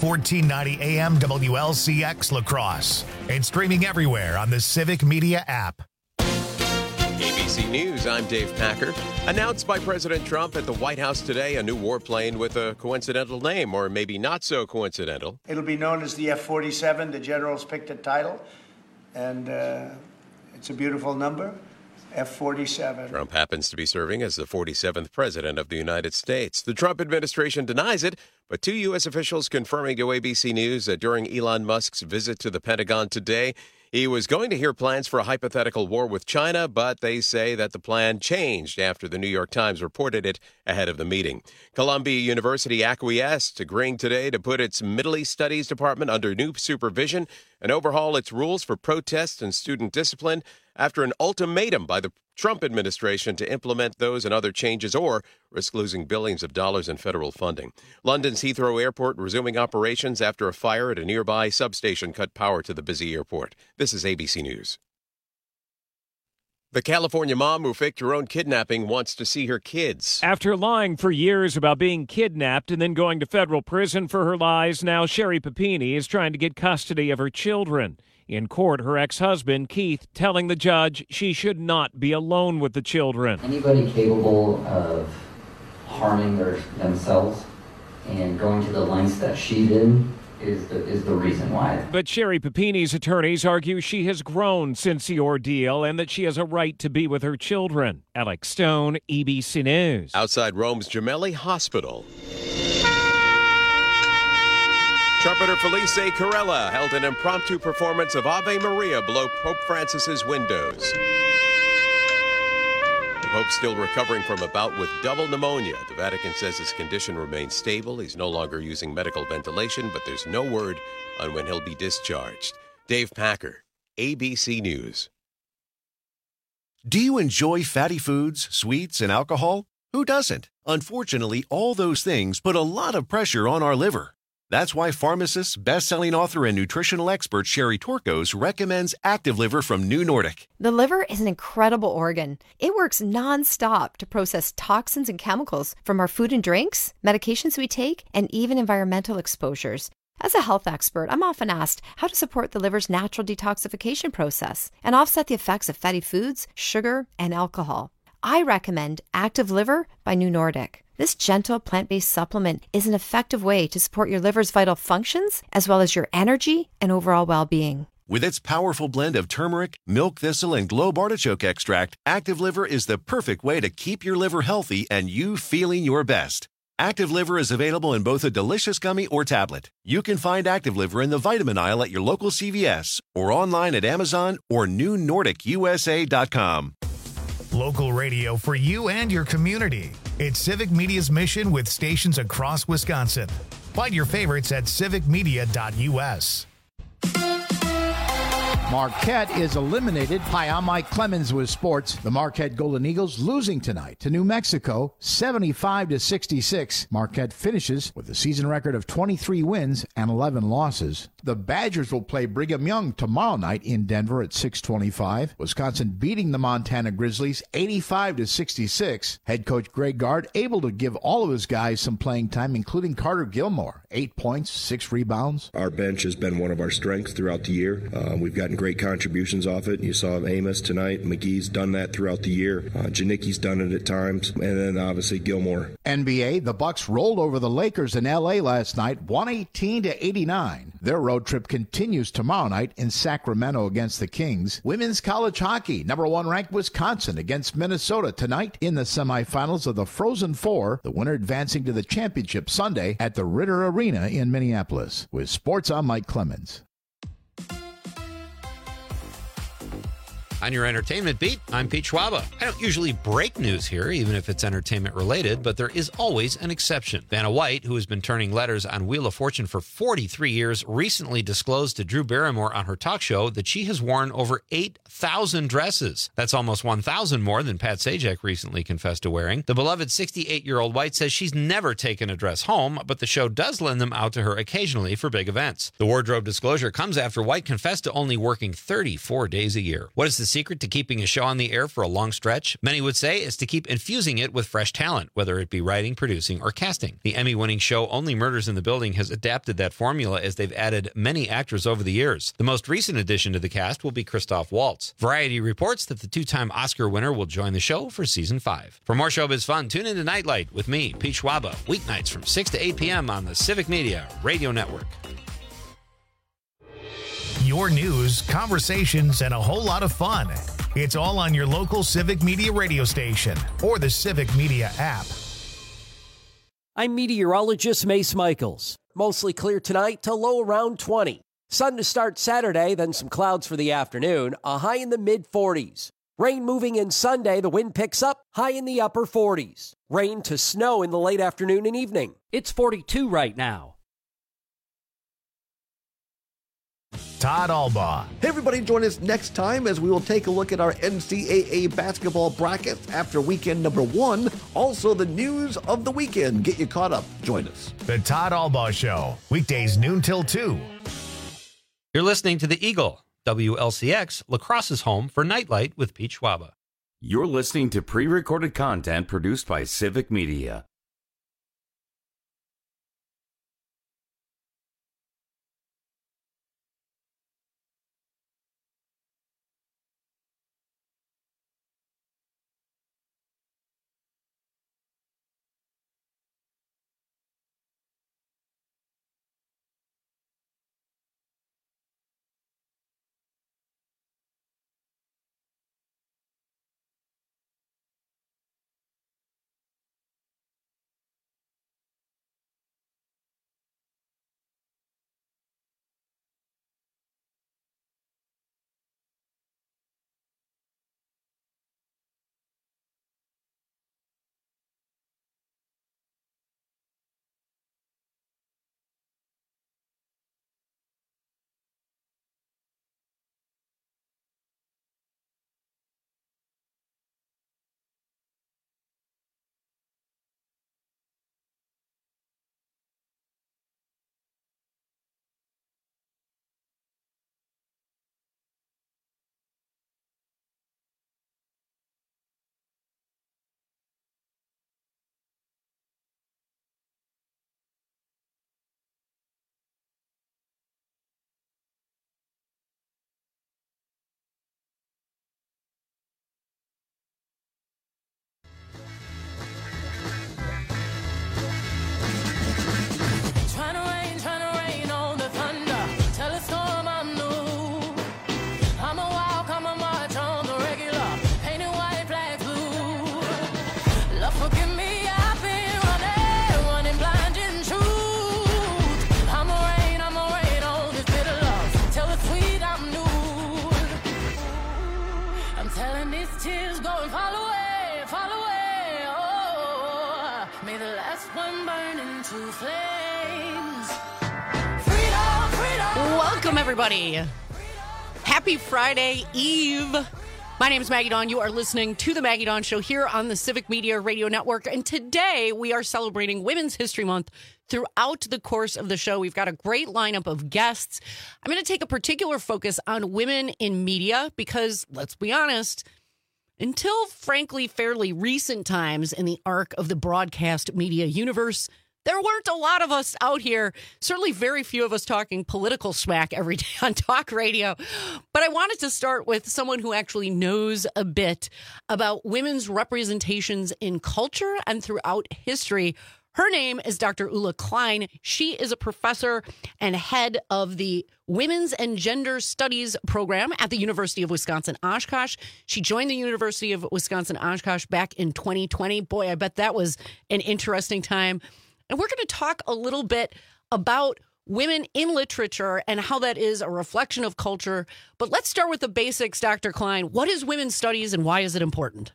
1490 AM WLCX La Crosse, and streaming everywhere on the Civic Media app. ABC News, I'm Dave Packer. Announced by President Trump at the White House today, a new warplane with a coincidental name, or maybe not so coincidental. It'll be known as the F-47. The generals picked a title, and it's a beautiful number, F-47. Trump happens to be serving as the 47th president of the United States. The Trump administration denies it, but two U.S. officials confirming to ABC News that during Elon Musk's visit to the Pentagon today, he was going to hear plans for a hypothetical war with China, but they say that the plan changed after the New York Times reported it ahead of the meeting. Columbia University acquiesced, agreeing today to put its Middle East Studies Department under new supervision and overhaul its rules for protests and student discipline after an ultimatum by the Trump administration to implement those and other changes or risk losing billions of dollars in federal funding. London's Heathrow Airport resuming operations after a fire at a nearby substation cut power to the busy airport. This is ABC News. The California mom who faked her own kidnapping wants to see her kids. After lying for years about being kidnapped and then going to federal prison for her lies, now Sherry Papini is trying to get custody of her children. In court, her ex-husband, Keith, telling the judge she should not be alone with the children. Anybody capable of harming themselves and going to the lengths that she did is the reason why. But Sherry Papini's attorneys argue she has grown since the ordeal and that she has a right to be with her children. Alex Stone, ABC News. Outside Rome's Gemelli Hospital, trumpeter Felice Carella held an impromptu performance of Ave Maria below Pope Francis's windows. The Pope's still recovering from a bout with double pneumonia. The Vatican says his condition remains stable. He's no longer using medical ventilation, but there's no word on when he'll be discharged. Dave Packer, ABC News. Do you enjoy fatty foods, sweets, and alcohol? Who doesn't? Unfortunately, all those things put a lot of pressure on our liver. That's why pharmacist, best-selling author, and nutritional expert Sherry Torkos recommends Active Liver from New Nordic. The liver is an incredible organ. It works nonstop to process toxins and chemicals from our food and drinks, medications we take, and even environmental exposures. As a health expert, I'm often asked how to support the liver's natural detoxification process and offset the effects of fatty foods, sugar, and alcohol. I recommend Active Liver by New Nordic. This gentle plant-based supplement is an effective way to support your liver's vital functions as well as your energy and overall well-being. With its powerful blend of turmeric, milk thistle, and globe artichoke extract, Active Liver is the perfect way to keep your liver healthy and you feeling your best. Active Liver is available in both a delicious gummy or tablet. You can find Active Liver in the vitamin aisle at your local CVS or online at Amazon or newnordicusa.com. Local radio for you and your community. It's Civic Media's mission with stations across Wisconsin. Find your favorites at civicmedia.us. Marquette is eliminated. Hi, I'm Mike Clemens with sports. The Marquette Golden Eagles losing tonight to New Mexico, 75-66. Marquette finishes with a season record of 23 wins and 11 losses. The Badgers will play Brigham Young tomorrow night in Denver at 6:25. Wisconsin beating the Montana Grizzlies 85-66. Head coach Greg Gard able to give all of his guys some playing time, including Carter Gilmore. 8 points, 6 rebounds. Our bench has been one of our strengths throughout the year. We've gotten great contributions off it. You saw Amos tonight. McGee's done that throughout the year. Janicki's done it at times. And then obviously Gilmore. NBA, the Bucks rolled over the Lakers in L.A. last night, 118-89. Their road trip continues tomorrow night in Sacramento against the Kings. Women's college hockey, number 1 ranked Wisconsin against Minnesota tonight in the semifinals of the Frozen Four. The winner advancing to the championship Sunday at the Ritter Arena in Minneapolis. With sports, I'm Mike Clemens. On your entertainment beat, I'm Pete Schwaba. I don't usually break news here, even if it's entertainment related, but there is always an exception. Vanna White, who has been turning letters on Wheel of Fortune for 43 years, recently disclosed to Drew Barrymore on her talk show that she has worn over 8,000 dresses. That's almost 1,000 more than Pat Sajak recently confessed to wearing. The beloved 68-year-old White says she's never taken a dress home, but the show does lend them out to her occasionally for big events. The wardrobe disclosure comes after White confessed to only working 34 days a year. What is the secret to keeping a show on the air for a long stretch? Many would say is to keep infusing it with fresh talent, whether it be writing, producing, or casting. The Emmy-winning show Only Murders in the Building has adapted that formula as they've added many actors over the years. The most recent addition to the cast will be Christoph Waltz. Variety reports that the two-time Oscar winner will join the show for season 5. For more showbiz fun, tune into Nightlight with me, Pete Schwaba, weeknights from 6 to 8 p.m. on the Civic Media Radio Network. Your news, conversations, and a whole lot of fun. It's all on your local Civic Media radio station or the Civic Media app. I'm meteorologist Mace Michaels. Mostly clear tonight to low around 20. Sun to start Saturday, then some clouds for the afternoon, a high in the mid-40s. Rain moving in Sunday, the wind picks up, high in the upper 40s. Rain to snow in the late afternoon and evening. It's 42 right now. Todd Albaugh. Hey everybody, join us next time as we will take a look at our NCAA basketball brackets after weekend number 1. Also the news of the weekend. Get you caught up. Join us. The Todd Albaugh Show, weekdays noon till 2. You're listening to The Eagle, WLCX, La Crosse's home for Nightlight with Pete Schwaba. You're listening to pre-recorded content produced by Civic Media. Welcome, everybody. Happy Friday Eve. My name is Maggie Dawn. You are listening to The Maggie Dawn Show here on the Civic Media Radio Network. And today we are celebrating Women's History Month throughout the course of the show. We've got a great lineup of guests. I'm going to take a particular focus on women in media because, let's be honest, until, frankly, fairly recent times in the arc of the broadcast media universe, there weren't a lot of us out here, certainly very few of us talking political smack every day on talk radio. But I wanted to start with someone who actually knows a bit about women's representations in culture and throughout history. Her name is Dr. Ulla Klein. She is a professor and head of the Women's and Gender Studies program at the University of Wisconsin-Oshkosh. She joined the University of Wisconsin-Oshkosh back in 2020. Boy, I bet that was an interesting time. And we're going to talk a little bit about women in literature and how that is a reflection of culture. But let's start with the basics, Dr. Klein. What is women's studies and why is it important?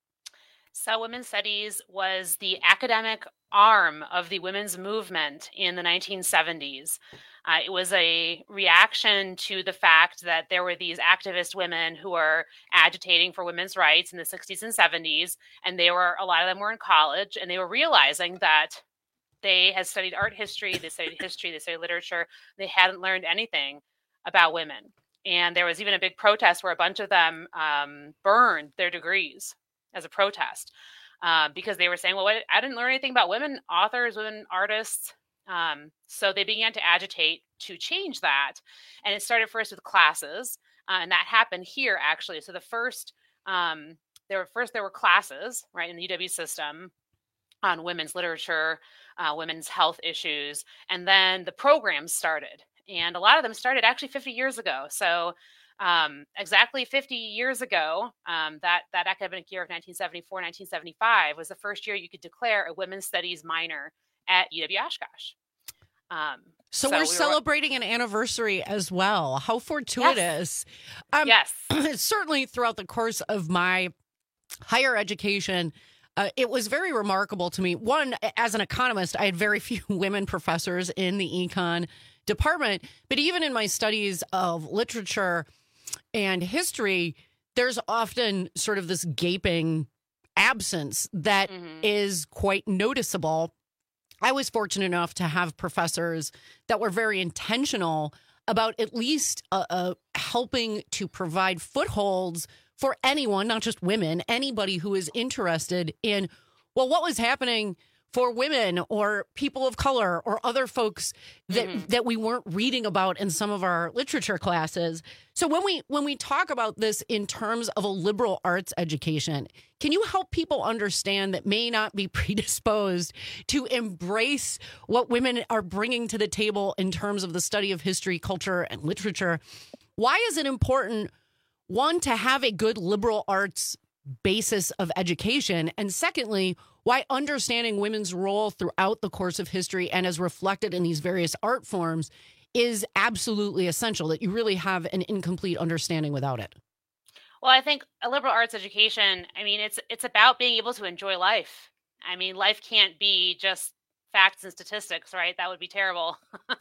So women's studies was the academic arm of the women's movement in the 1970s. It was a reaction to the fact that there were these activist women who were agitating for women's rights in the 60s and 70s, and a lot of them were in college, and they were realizing that they had studied art history, they studied history, they studied literature. They hadn't learned anything about women. And there was even a big protest where a bunch of them burned their degrees as a protest because they were saying, well, I didn't learn anything about women authors, women artists. So they began to agitate to change that. And it started first with classes. And that happened here, actually. So the first, there were classes, right, in the UW system on women's literature, women's health issues. And then the programs started. And a lot of them started actually 50 years ago. So exactly 50 years ago, that academic year of 1974, 1975 was the first year you could declare a women's studies minor at UW Oshkosh. So we're celebrating an anniversary as well. How fortuitous. Yes. Certainly throughout the course of my higher education, it was very remarkable to me. One, as an economist, I had very few women professors in the econ department, but even in my studies of literature and history, there's often sort of this gaping absence that is quite noticeable. I was fortunate enough to have professors that were very intentional about at least helping to provide footholds for anyone, not just women, anybody who is interested in, well, what was happening for women or people of color or other folks that we weren't reading about in some of our literature classes. So when we talk about this in terms of a liberal arts education, can you help people understand that may not be predisposed to embrace what women are bringing to the table in terms of the study of history, culture, and literature? Why is it important, one, to have a good liberal arts basis of education, and secondly, why understanding women's role throughout the course of history and as reflected in these various art forms is absolutely essential, that you really have an incomplete understanding without it? Well, I think a liberal arts education, I mean, it's about being able to enjoy life. I mean, life can't be just facts and statistics, right? That would be terrible.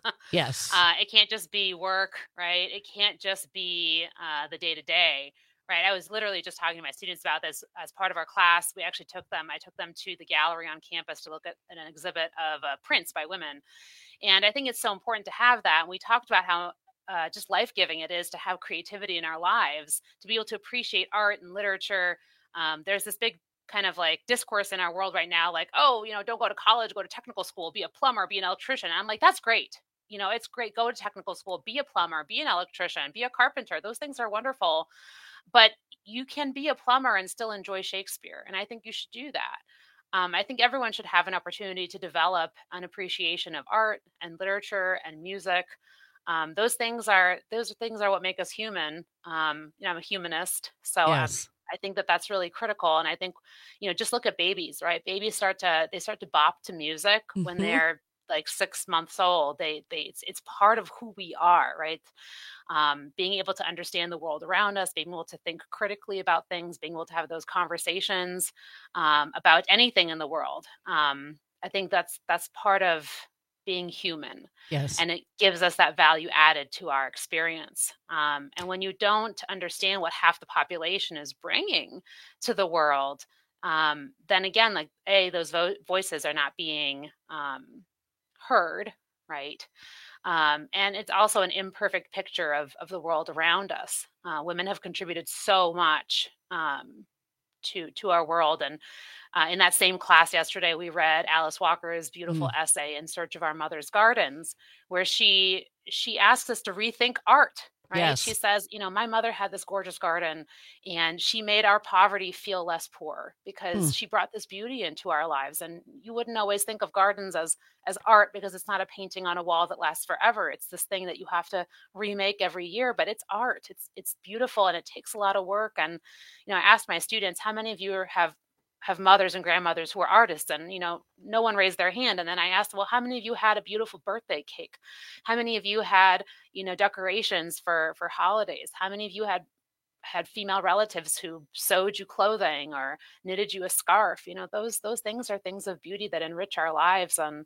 Yes. It can't just be work, right? It can't just be the day-to-day. Right. I was literally just talking to my students about this as part of our class. I took them to the gallery on campus to look at an exhibit of prints by women. And I think it's so important to have that. And we talked about how just life-giving it is to have creativity in our lives, to be able to appreciate art and literature. There's this big kind of like discourse in our world right now, like, oh, don't go to college, go to technical school, be a plumber, be an electrician. And I'm like, that's great. It's great. Go to technical school, be a plumber, be an electrician, be a carpenter. Those things are wonderful. But you can be a plumber and still enjoy Shakespeare. And I think you should do that. I think everyone should have an opportunity to develop an appreciation of art and literature and music. Those things are what make us human. I'm a humanist, so yes. I think that's really critical. And I think, just look at babies, right? Babies start to bop to music when they're like 6 months old. It's part of who we are, right? Being able to understand the world around us, being able to think critically about things, being able to have those conversations about anything in the world. I think that's part of being human. Yes. And it gives us that value added to our experience. And when you don't understand what half the population is bringing to the world, then again, like those voices are not being heard, right? And it's also an imperfect picture of the world around us. Women have contributed so much to our world. And in that same class yesterday, we read Alice Walker's beautiful essay, In Search of Our Mother's Gardens, where she asks us to rethink art. Right. Yes. She says, my mother had this gorgeous garden and she made our poverty feel less poor because she brought this beauty into our lives. And you wouldn't always think of gardens as art because it's not a painting on a wall that lasts forever. It's this thing that you have to remake every year, but it's art. It's beautiful and it takes a lot of work. And, I asked my students, how many of you have mothers and grandmothers who are artists? And, no one raised their hand. And then I asked, well, how many of you had a beautiful birthday cake? How many of you had, decorations for holidays? How many of you had female relatives who sewed you clothing or knitted you a scarf? Those things are things of beauty that enrich our lives. And,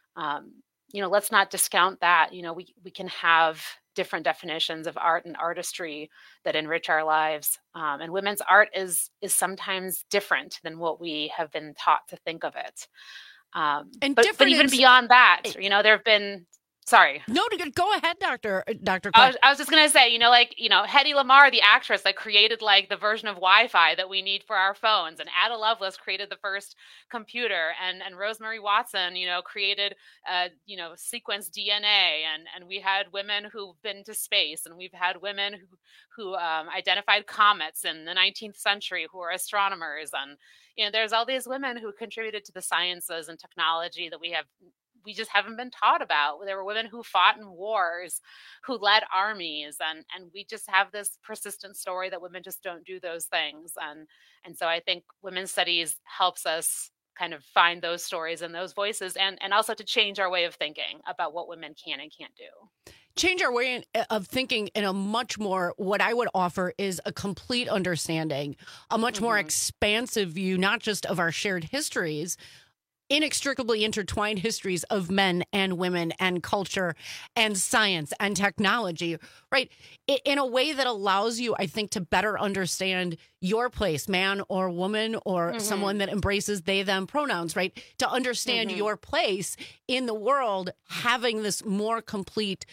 let's not discount that. We can have different definitions of art and artistry that enrich our lives. And women's art is sometimes different than what we have been taught to think of it. But even beyond that, there have been Sorry. No, go ahead, Dr. I was just going to say, Hedy Lamarr, the actress that created like the version of Wi-Fi that we need for our phones, and Ada Lovelace created the first computer, and Rosemary Watson, created, sequenced DNA, and we had women who've been to space, and we've had women who identified comets in the 19th century who are astronomers, and there's all these women who contributed to the sciences and technology that we just haven't been taught about. There were women who fought in wars, who led armies, and we just have this persistent story that women just don't do those things. And so I think women's studies helps us kind of find those stories and those voices, and also to change our way of thinking about what women can and can't do. Change our way of thinking in a much more, what I would offer is a complete understanding, a much more expansive view, not just of our shared histories, inextricably intertwined histories of men and women and culture and science and technology, right? In a way that allows you, I think, to better understand your place, man or woman, or someone that embraces they, them pronouns, right? To understand your place in the world, having this more complete,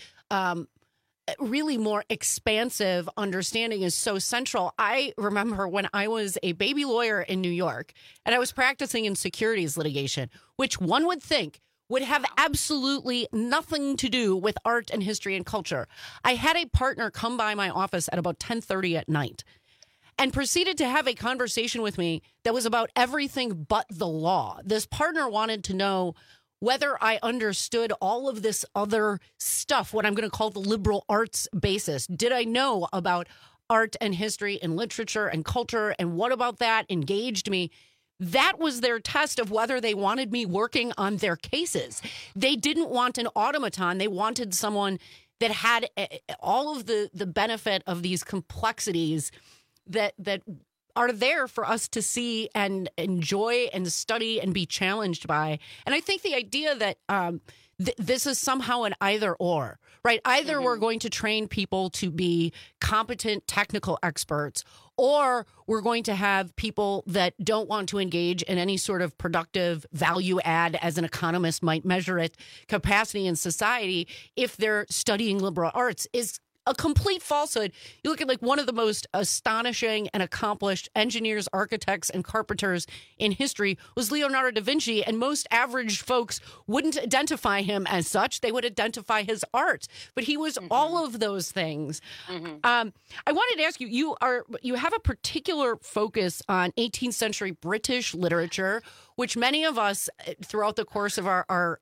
really more expansive understanding is so central. I remember when I was a baby lawyer in New York and I was practicing in securities litigation, which one would think would have absolutely nothing to do with art and history and culture. I had a partner come by my office at about 10:30 at night and proceeded to have a conversation with me that was about everything but the law. This partner wanted to know whether I understood all of this other stuff, what I'm going to call the liberal arts basis. Did I know about art and history and literature and culture, and what about that engaged me? That was their test of whether they wanted me working on their cases. They didn't want an automaton. They wanted someone that had all of the benefit of these complexities that are there for us to see and enjoy and study and be challenged by. And I think the idea that this is somehow an either or, right? Either we're going to train people to be competent technical experts, or we're going to have people that don't want to engage in any sort of productive value add, as an economist might measure it, capacity in society if they're studying liberal arts, is a complete falsehood. You look at like one of the most astonishing and accomplished engineers, architects, and carpenters in history was Leonardo da Vinci, and most average folks wouldn't identify him as such. They would identify his art, but he was all of those things. I wanted to ask you, you have a particular focus on 18th century British literature, which many of us throughout the course of our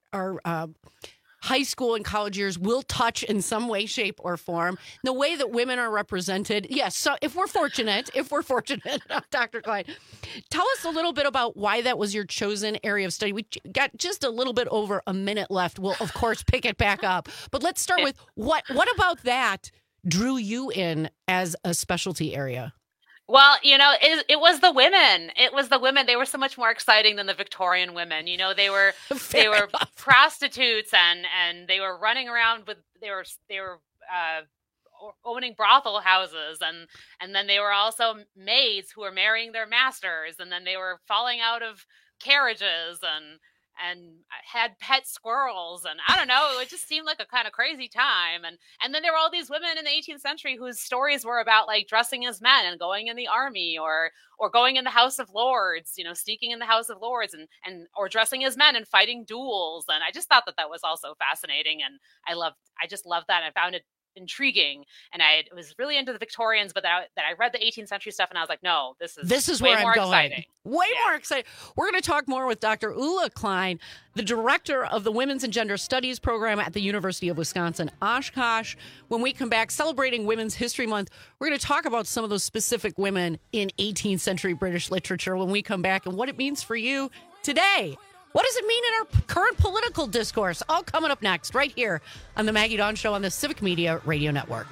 high school and college years will touch in some way, shape, or form. The way that women are represented, yes. So if we're fortunate, Dr. Klein, tell us a little bit about why that was your chosen area of study. We got just a little bit over a minute left. We'll, of course, pick it back up. But let's start with what about that drew you in as a specialty area? Well, it was the women. It was the women. They were so much more exciting than the Victorian women. They were prostitutes and they were running around with they were owning brothel houses, and then they were also maids who were marrying their masters, and then they were falling out of carriages and had pet squirrels, and I don't know, it just seemed like a kind of crazy time. And then there were all these women in the 18th century whose stories were about like dressing as men and going in the army or going in the House of Lords, sneaking in the House of Lords or dressing as men and fighting duels. And I just thought that was also fascinating, and I just loved that. And I found it intriguing, and I was really into the Victorians, but that I read the 18th century stuff, and I was like, no, this is way where more I'm going. Exciting. Way more exciting. We're going to talk more with Dr. Ulla Klein, the director of the Women's and Gender Studies program at the University of Wisconsin-Oshkosh. When we come back, celebrating Women's History Month, we're going to talk about some of those specific women in 18th century British literature when we come back, and what it means for you today. What does it mean in our current political discourse? All coming up next, right here on the Maggie Dawn Show on the Civic Media Radio Network.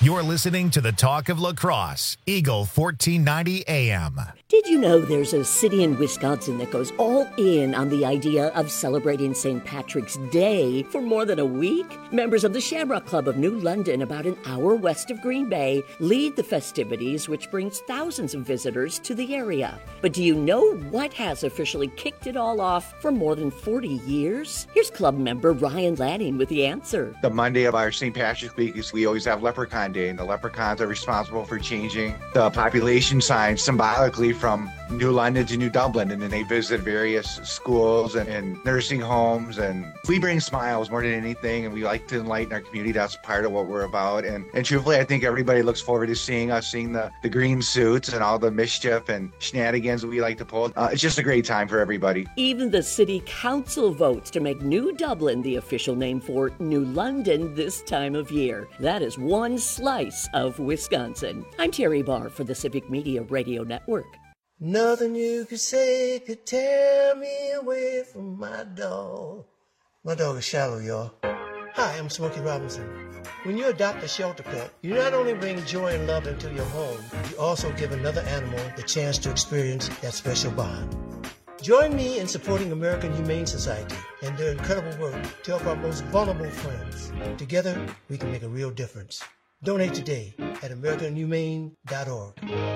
You're listening to the Talk of Lacrosse, Eagle 1490 AM. Did you know there's a city in Wisconsin that goes all in on the idea of celebrating St. Patrick's Day for more than a week? Members of the Shamrock Club of New London, about an hour west of Green Bay, lead the festivities, which brings thousands of visitors to the area. But do you know what has officially kicked it all off for more than 40 years? Here's club member Ryan Lanning with the answer. The Monday of our St. Patrick's Week is we always have Leprechaun Day, and the leprechauns are responsible for changing the population signs symbolically from New London to New Dublin, and then they visit various schools and nursing homes, and we bring smiles more than anything, and we like to enlighten our community. That's part of what we're about, and truthfully, I think everybody looks forward to seeing us, seeing the green suits and all the mischief and shenanigans that we like to pull. It's just a great time for everybody. Even the city council votes to make New Dublin the official name for New London this time of year. That is one slice of Wisconsin. I'm Terry Barr for the Civic Media Radio Network. Nothing you could say could tear me away from my dog. My dog is Shallow, y'all. Hi, I'm Smokey Robinson. When you adopt a shelter pet, you not only bring joy and love into your home, you also give another animal the chance to experience that special bond. Join me in supporting American Humane Society and their incredible work to help our most vulnerable friends. Together, we can make a real difference. Donate today at AmericanHumane.org.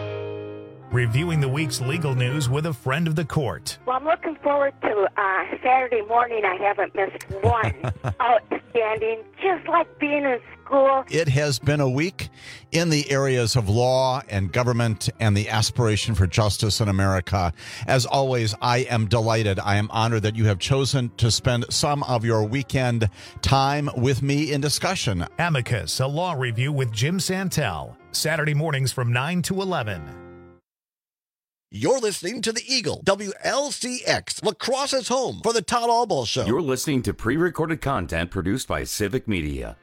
Reviewing the week's legal news with a friend of the court. Well, I'm looking forward to Saturday morning. I haven't missed one. Outstanding, just like being in school. It has been a week in the areas of law and government and the aspiration for justice in America. As always, I am delighted. I am honored that you have chosen to spend some of your weekend time with me in discussion. Amicus, a law review with Jim Santel. Saturday mornings from 9 to 11. You're listening to the Eagle, WLCX, Lacrosse's home for the Todd Albaugh Show. You're listening to pre-recorded content produced by Civic Media.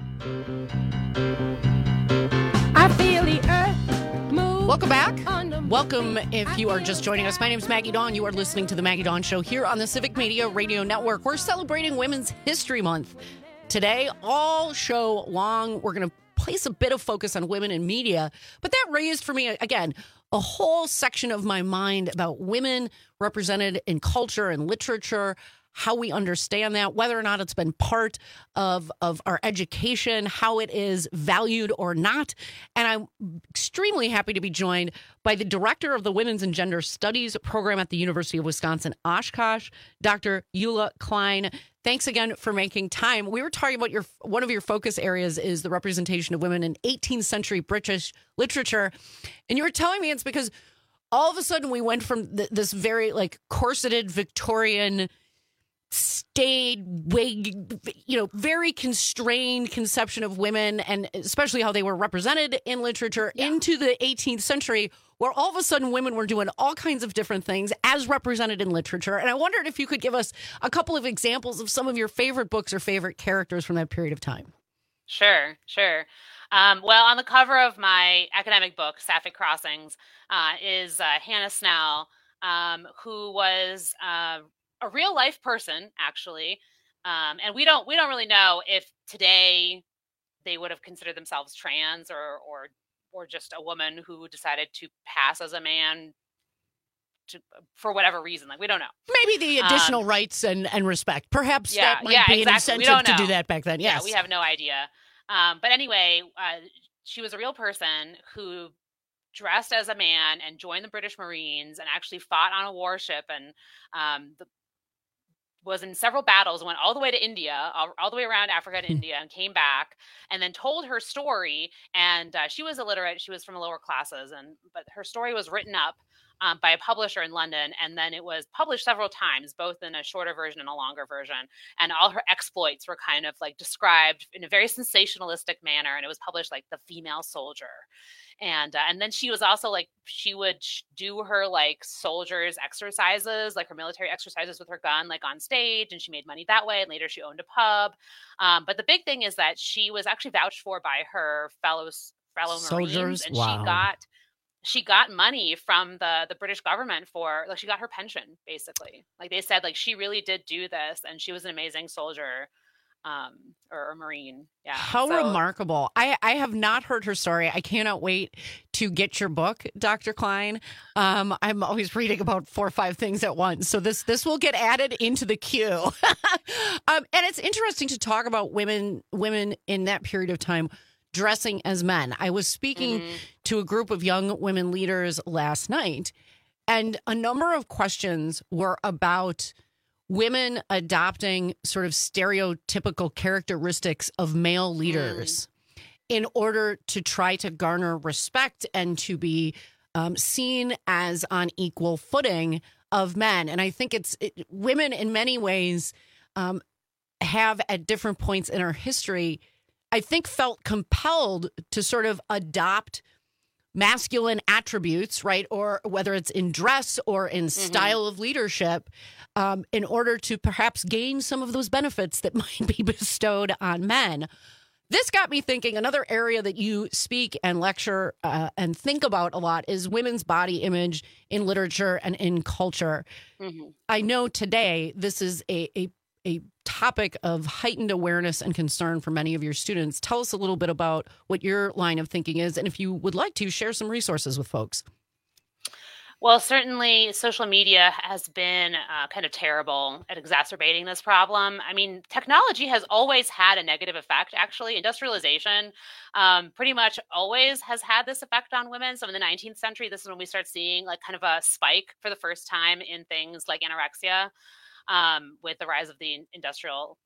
I feel the earth move. Welcome back. Welcome if you are just joining us. My name is Maggie Dawn. You are listening to The Maggie Dawn Show here on the Civic Media Radio Network. We're celebrating Women's History Month. Today, all show long, we're going to place a bit of focus on women in media, but that raised for me, again, a whole section of my mind about women represented in culture and literature, how we understand that, whether or not it's been part of our education, how it is valued or not. And I'm extremely happy to be joined by the director of the Women's and Gender Studies program at the University of Wisconsin-Oshkosh, Dr. Eula Klein. Thanks again for making time. We were talking about one of your focus areas is the representation of women in 18th century British literature. And you were telling me it's because all of a sudden we went from this very corseted Victorian staid, very constrained conception of women, and especially how they were represented in literature into the 18th century, where all of a sudden women were doing all kinds of different things as represented in literature. And I wondered if you could give us a couple of examples of some of your favorite books or favorite characters from that period of time. Sure. Well, on the cover of my academic book, Sapphic Crossings, is Hannah Snell, who was a real life person, actually. And we don't really know if today they would have considered themselves trans or just a woman who decided to pass as a man for whatever reason. We don't know. Maybe the additional rights and respect. Perhaps that might be an incentive to do that back then. Yes. Yeah, we have no idea. But anyway, she was a real person who dressed as a man and joined the British Marines and actually fought on a warship and was in several battles, went all the way to India, all the way around Africa to India, and came back and then told her story. And she was illiterate. She was from the lower classes, but her story was written up by a publisher in London. And then it was published several times, both in a shorter version and a longer version. And all her exploits were kind of described in a very sensationalistic manner. And it was published like The Female Soldier. And then she was also she would do her soldiers exercises, her military exercises with her gun, on stage, and she made money that way. And later she owned a pub. But the big thing is that she was actually vouched for by her fellow Marines, and wow. she got money from the British government for she got her pension basically. They said she really did do this, and she was an amazing soldier. or Marine. Yeah. How remarkable. I have not heard her story. I cannot wait to get your book, Dr. Klein. I'm always reading about 4 or 5 things at once. So this will get added into the queue. And it's interesting to talk about women in that period of time dressing as men. I was speaking to a group of young women leaders last night, and a number of questions were about women adopting sort of stereotypical characteristics of male leaders in order to try to garner respect and to be seen as on equal footing of men. And I think women in many ways have at different points in our history, I think, felt compelled to sort of adopt masculine attributes, right? Or whether it's in dress or in style of leadership, in order to perhaps gain some of those benefits that might be bestowed on men. This got me thinking, another area that you speak and lecture and think about a lot is women's body image in literature and in culture. I know today this is a topic of heightened awareness and concern for many of your students. Tell us a little bit about what your line of thinking is, and if you would like to, share some resources with folks. Well, certainly social media has been kind of terrible at exacerbating this problem. I mean, technology has always had a negative effect, actually. Industrialization pretty much always has had this effect on women. So in the 19th century, this is when we start seeing like kind of a spike for the first time in things like anorexia. With the rise of the industrial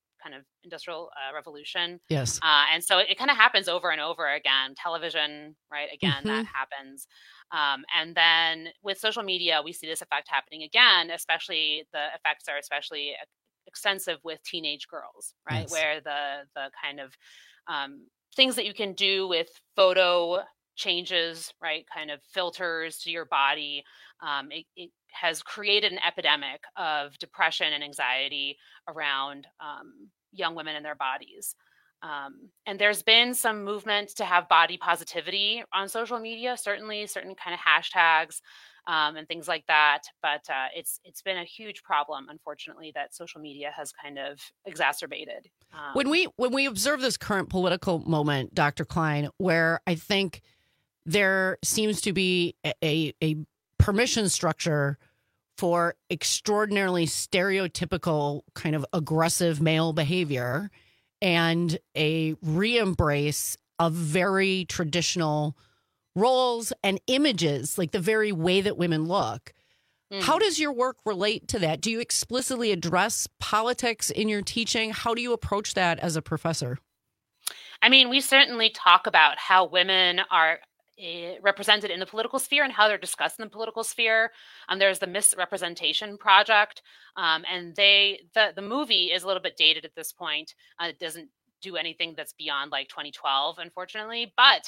revolution. Yes. And so it kind of happens over and over again. Television, right? Again, that happens. And then with social media, we see this effect happening again, especially the effects are especially extensive with teenage girls, right? Yes. Where the kind of things that you can do with photo changes, right? Kind of filters to your body. It has created an epidemic of depression and anxiety around young women and their bodies. And there's been some movement to have body positivity on social media, certainly certain kind of hashtags and things like that. But it's been a huge problem, unfortunately, that social media has kind of exacerbated. When we observe this current political moment, Dr. Klein, where I think there seems to be a permission structure for extraordinarily stereotypical kind of aggressive male behavior and a re-embrace of very traditional roles and images, like the very way that women look. How does your work relate to that? Do you explicitly address politics in your teaching? How do you approach that as a professor? I mean, we certainly talk about how women are represented in the political sphere and how they're discussed in the political sphere. There's the Misrepresentation Project, and the movie is a little bit dated at this point. It doesn't do anything that's beyond like 2012, unfortunately. But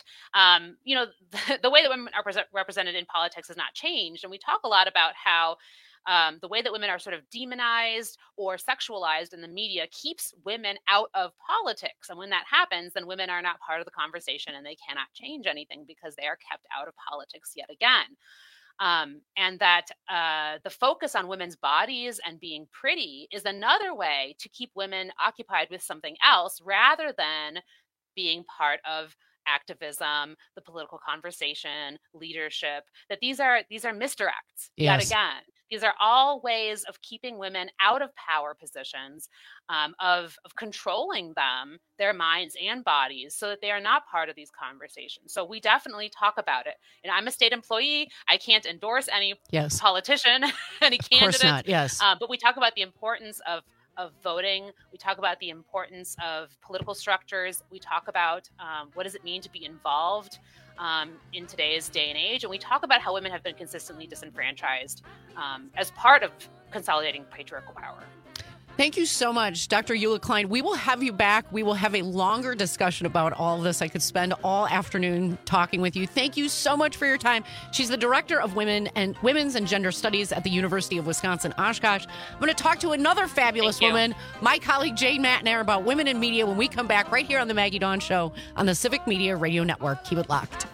the way that women are represented in politics has not changed, and we talk a lot about how the way that women are sort of demonized or sexualized in the media keeps women out of politics. And when that happens, then women are not part of the conversation and they cannot change anything because they are kept out of politics yet again. And that the focus on women's bodies and being pretty is another way to keep women occupied with something else rather than being part of activism, the political conversation, leadership, that these are misdirects yet again. These are all ways of keeping women out of power positions, of controlling them, their minds and bodies, so that they are not part of these conversations. So we definitely talk about it. And I'm a state employee. I can't endorse any politician, any candidate. Of course not, yes. But we talk about the importance of voting. We talk about the importance of political structures. We talk about what does it mean to be involved in today's day and age. And we talk about how women have been consistently disenfranchised as part of consolidating patriarchal power. Thank you so much, Dr. Eula Klein. We will have you back. We will have a longer discussion about all of this. I could spend all afternoon talking with you. Thank you so much for your time. She's the Director of Women's and Gender Studies at the University of Wisconsin-Oshkosh. I'm going to talk to another fabulous woman, my colleague Jane Matnair, about women in media when we come back right here on the Maggie Dawn Show on the Civic Media Radio Network. Keep it locked.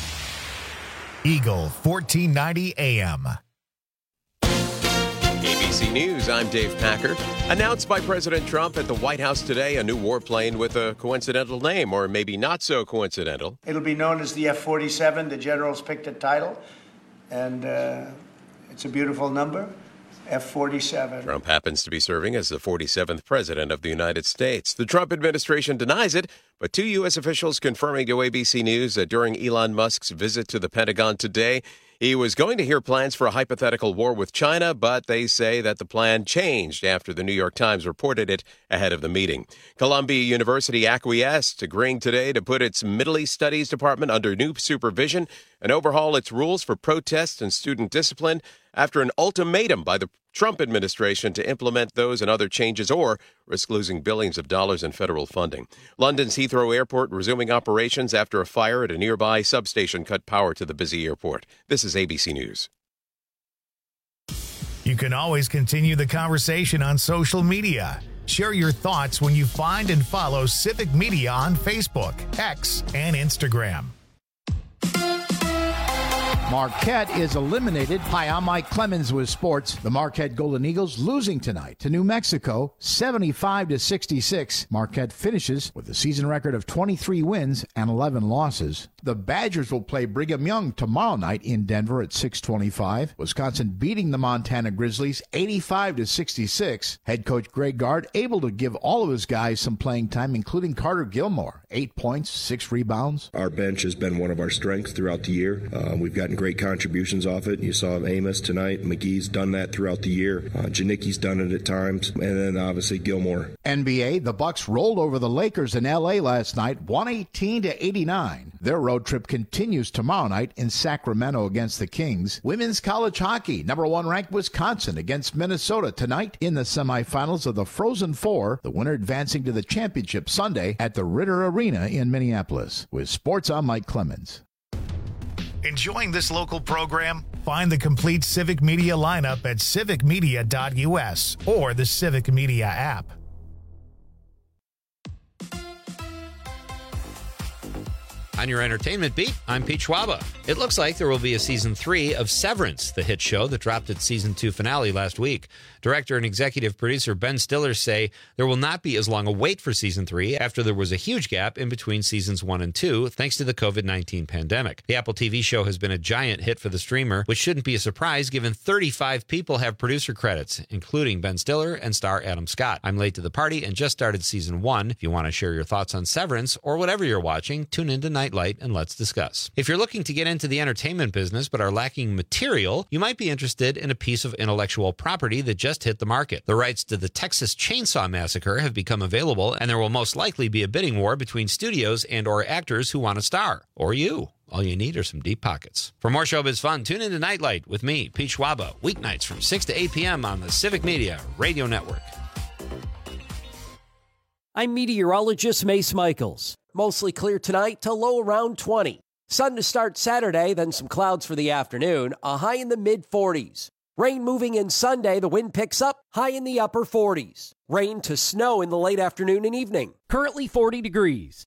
Eagle 1490 AM. ABC News, I'm Dave Packard. Announced by President Trump at the White House today, a new warplane with a coincidental name, or maybe not so coincidental. It'll be known as the F-47. The generals picked a title, and it's a beautiful number, F-47. Trump happens to be serving as the 47th president of the United States. The Trump administration denies it, but two U.S. officials confirming to ABC News that during Elon Musk's visit to the Pentagon today, he was going to hear plans for a hypothetical war with China, but they say that the plan changed after the New York Times reported it ahead of the meeting. Columbia University acquiesced, agreeing today to put its Middle East Studies Department under new supervision and overhaul its rules for protests and student discipline after an ultimatum by the Trump administration to implement those and other changes or risk losing billions of dollars in federal funding. London's Heathrow Airport resuming operations after a fire at a nearby substation cut power to the busy airport. This is ABC News. You can always continue the conversation on social media. Share your thoughts when you find and follow Civic Media on Facebook, X, and Instagram. Marquette is eliminated. Hi, I'm Mike Clemens with sports. The Marquette Golden Eagles losing tonight to New Mexico, 75-66. Marquette finishes with a season record of 23 wins and 11 losses. The Badgers will play Brigham Young tomorrow night in Denver at 6:25. Wisconsin beating the Montana Grizzlies 85-66. Head coach Greg Gard able to give all of his guys some playing time, including Carter Gilmore. 8 points, 6 rebounds. Our bench has been one of our strengths throughout the year. We've gotten great contributions off it. You saw Amos tonight. McGee's done that throughout the year. Janicki's done it at times. And then obviously Gilmore. NBA, the Bucks rolled over the Lakers in L.A. last night, 118-89. Their road trip continues tomorrow night in Sacramento against the Kings. Women's college hockey, number 1 ranked Wisconsin against Minnesota tonight in the semifinals of the Frozen Four. The winner advancing to the championship Sunday at the Ritter Arena in Minneapolis. With sports, I'm Mike Clemens. Enjoying this local program? Find the complete Civic Media lineup at civicmedia.us or the Civic Media app. On your entertainment beat, I'm Pete Schwaba. It looks like there will be a season 3 of Severance, the hit show that dropped its season 2 finale last week. Director and executive producer Ben Stiller say there will not be as long a wait for season 3 after there was a huge gap in between seasons 1 and 2 thanks to the COVID-19 pandemic. The Apple TV show has been a giant hit for the streamer, which shouldn't be a surprise given 35 people have producer credits, including Ben Stiller and star Adam Scott. I'm late to the party and just started season 1. If you want to share your thoughts on Severance or whatever you're watching, tune into Nightlight and let's discuss. If you're looking to get into the entertainment business but are lacking material, you might be interested in a piece of intellectual property that just hit the market. The rights to the Texas Chainsaw Massacre have become available, and there will most likely be a bidding war between studios and or actors who want to star. Or you. All you need are some deep pockets. For more showbiz fun, tune into Nightlight with me, Pete Schwaba, weeknights from 6 to 8 p.m. on the Civic Media Radio Network. I'm meteorologist Mace Michaels. Mostly clear tonight to low around 20. Sun to start Saturday, then some clouds for the afternoon, a high in the mid-40s. Rain moving in Sunday, the wind picks up, high in the upper 40s. Rain to snow in the late afternoon and evening. Currently 40 degrees.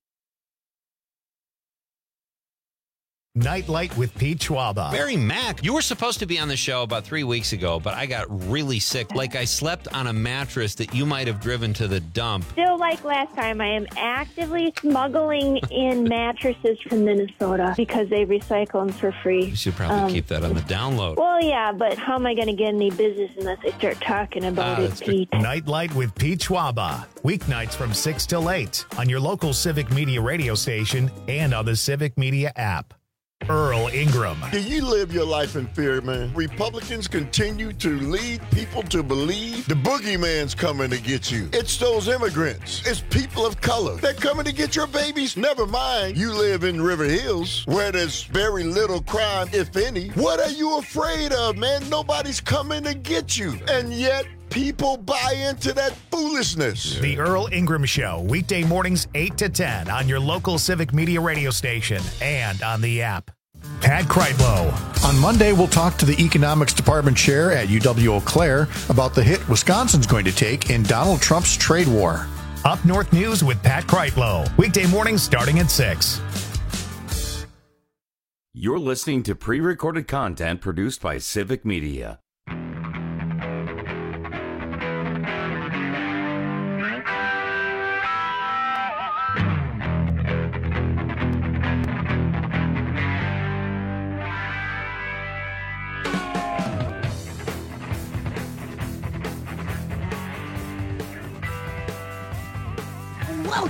Nightlight with Pete Schwaba. Barry Mack, you were supposed to be on the show about 3 weeks ago, but I got really sick. Like I slept on a mattress that you might have driven to the dump. Still like last time, I am actively smuggling in mattresses from Minnesota because they recycle them for free. You should probably keep that on the download. Well, yeah, but how am I going to get any business unless I start talking about it, Pete? Nightlight with Pete Schwaba. Weeknights from 6 till 8 on your local Civic Media radio station and on the Civic Media app. Earl Ingram. Do you live your life in fear, man? Republicans continue to lead people to believe the boogeyman's coming to get you. It's those immigrants. It's people of color. They're coming to get your babies. Never mind, you live in River Hills, where there's very little crime, if any. What are you afraid of, man? Nobody's coming to get you. And yet, people buy into that foolishness. The Earl Ingram Show, weekday mornings 8 to 10 on your local Civic Media radio station and on the app. Pat Kreitlow. On Monday, we'll talk to the Economics Department Chair at UW-Eau Claire about the hit Wisconsin's going to take in Donald Trump's trade war. Up North News with Pat Kreitlow. Weekday mornings starting at 6. You're listening to pre-recorded content produced by Civic Media.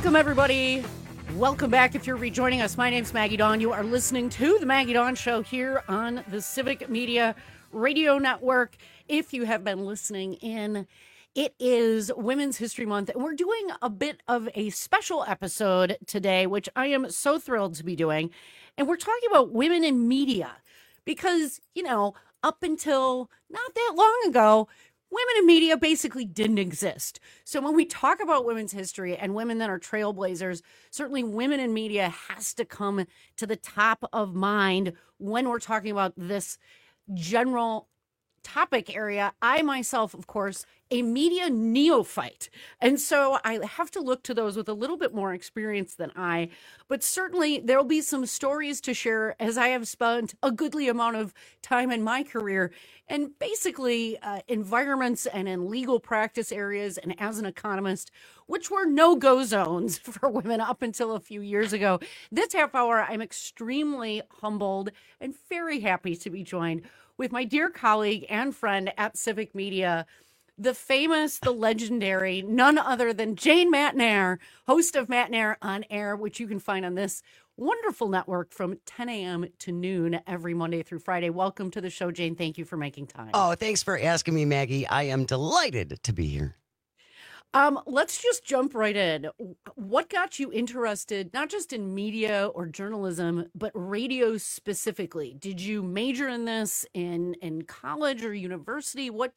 Welcome, everybody. Welcome back. If you're rejoining us, my name's Maggie Dawn. You are listening to The Maggie Dawn Show here on the Civic Media Radio Network. If you have been listening in, it is Women's History Month, and we're doing a bit of a special episode today, which I am so thrilled to be doing. And we're talking about women in media because, you know, up until not that long ago, women in media basically didn't exist. So when we talk about women's history and women that are trailblazers, certainly women in media has to come to the top of mind when we're talking about this general topic area. I myself, of course, a media neophyte. And so I have to look to those with a little bit more experience than I. But certainly there'll be some stories to share as I have spent a goodly amount of time in my career and basically environments and in legal practice areas and as an economist, which were no-go zones for women up until a few years ago. This half hour, I'm extremely humbled and very happy to be joined with my dear colleague and friend at Civic Media, the famous, the legendary, none other than Jane Matenaer, host of Matenaer on Air, which you can find on this wonderful network from 10 a.m. to noon every Monday through Friday. Welcome to the show, Jane. Thank you for making time. Oh, thanks for asking me, Maggie. I am delighted to be here. Let's just jump right in. What got you interested, not just in media or journalism, but radio specifically? Did you major in this in college or university? When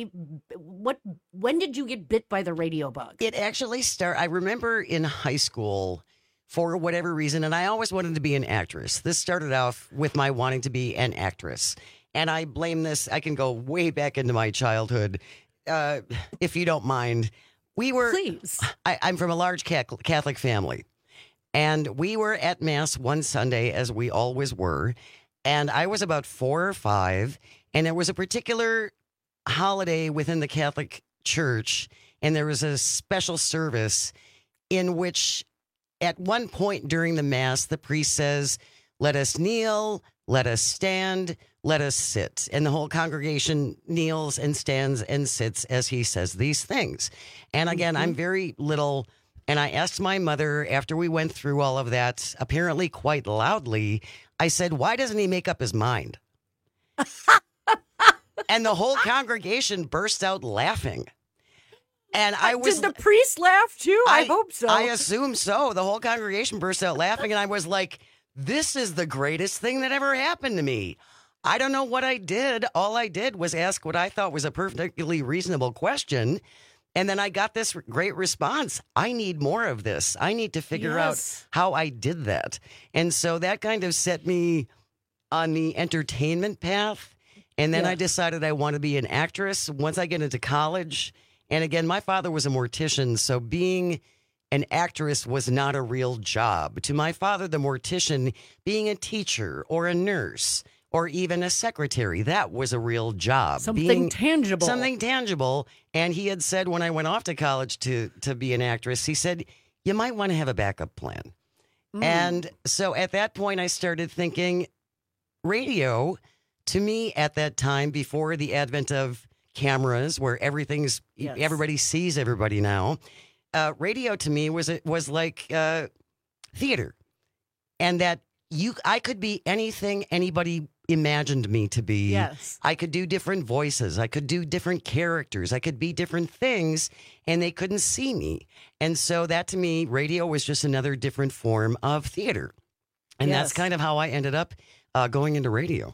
did you get bit by the radio bug? It actually started, I remember in high school, for whatever reason, and I always wanted to be an actress. This started off with my wanting to be an actress. And I blame this, I can go way back into my childhood, if you don't mind. Please. I'm from a large Catholic family, and we were at Mass one Sunday, as we always were, and I was about 4 or 5, and there was a particular holiday within the Catholic Church, and there was a special service in which at one point during the Mass, the priest says, "Let us kneel, let us stand, let us sit." And the whole congregation kneels and stands and sits as he says these things. And again, I'm very little, and I asked my mother after we went through all of that, apparently quite loudly, I said, "Why doesn't he make up his mind?" And the whole congregation burst out laughing. And I was. Did the priest laugh too? I hope so. I assume so. The whole congregation burst out laughing, and I was like, this is the greatest thing that ever happened to me. I don't know what I did. All I did was ask what I thought was a perfectly reasonable question. And then I got this great response. I need more of this. I need to figure out how I did that. And so that kind of set me on the entertainment path. And then I decided I want to be an actress once I get into college. And again, my father was a mortician, so being an actress was not a real job. To my father, the mortician, being a teacher or a nurse or even a secretary, that was a real job. Something tangible. Something tangible. And he had said when I went off to college to be an actress, he said, you might want to have a backup plan. And so at that point, I started thinking radio, to me at that time, before the advent of cameras where everybody sees everybody now, radio to me was like theater, and that I could be anything anybody imagined me to be. Yes, I could do different voices, I could do different characters, I could be different things, and they couldn't see me. And so that to me, radio was just another different form of theater, and that's kind of how I ended up going into radio.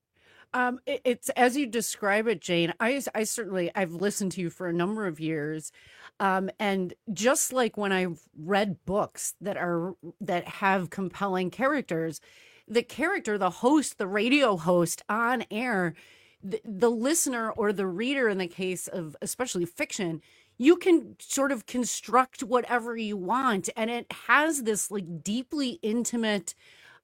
It's as you describe it, Jane. I've listened to you for a number of years, and just like when I've read books that have compelling characters, the host, the radio host on air, the listener or the reader, in the case of especially fiction, you can sort of construct whatever you want, and it has this like deeply intimate,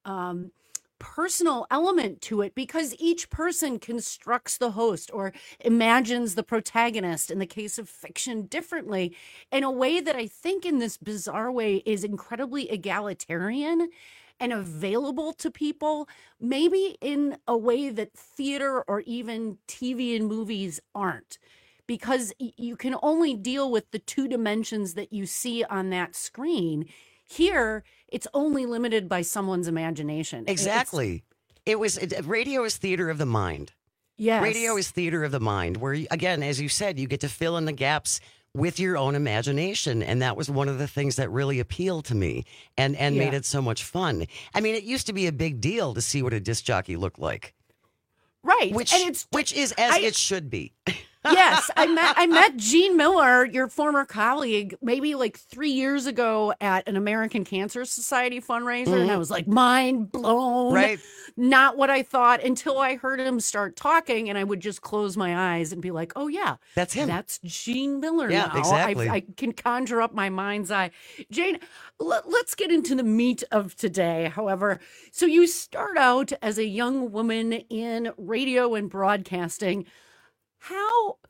personal element to it because each person constructs the host or imagines the protagonist, in the case of fiction, differently in a way that I think in this bizarre way is incredibly egalitarian and available to people, maybe in a way that theater or even TV and movies aren't. because you can only deal with the two dimensions that you see on that screen. Here, it's only limited by someone's imagination. Exactly. Radio is theater of the mind. Yes. Radio is theater of the mind, where, again, as you said, you get to fill in the gaps with your own imagination. And that was one of the things that really appealed to me and made it so much fun. I mean, it used to be a big deal to see what a disc jockey looked like. Right. Which is it should be. Yes, I met Gene Miller, your former colleague, maybe like 3 years ago at an American Cancer Society fundraiser, and I was like, mind blown. Right. Not what I thought until I heard him start talking, and I would just close my eyes and be like, oh, yeah. That's him. That's Gene Miller Yeah, now. exactly. I can conjure up my mind's eye. Jane, let's get into the meat of today, however. So you start out as a young woman in radio and broadcasting. How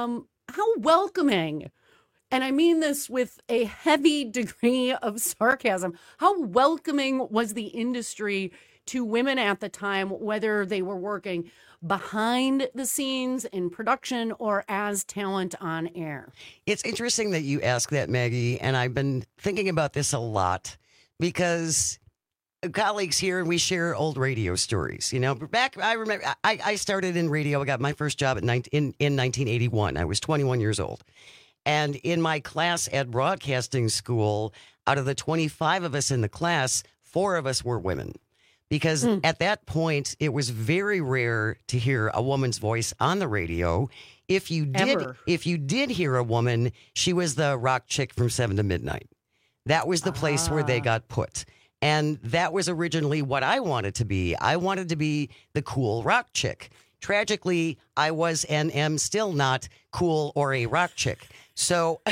welcoming, and I mean this with a heavy degree of sarcasm, how welcoming was the industry to women at the time, whether they were working behind the scenes in production or as talent on air? It's interesting that you ask that, Maggie, and I've been thinking about this a lot because colleagues here, and we share old radio stories. You know, back, I remember I started in radio. I got my first job in 1981. I was 21 years old. And in my class at broadcasting school, out of the 25 of us in the class, 4 of us were women. Because at that point, it was very rare to hear a woman's voice on the radio. If you did hear a woman, she was the rock chick from 7 to midnight. That was the place where they got put. And that was originally what I wanted to be. I wanted to be the cool rock chick. Tragically, I was and am still not cool or a rock chick. So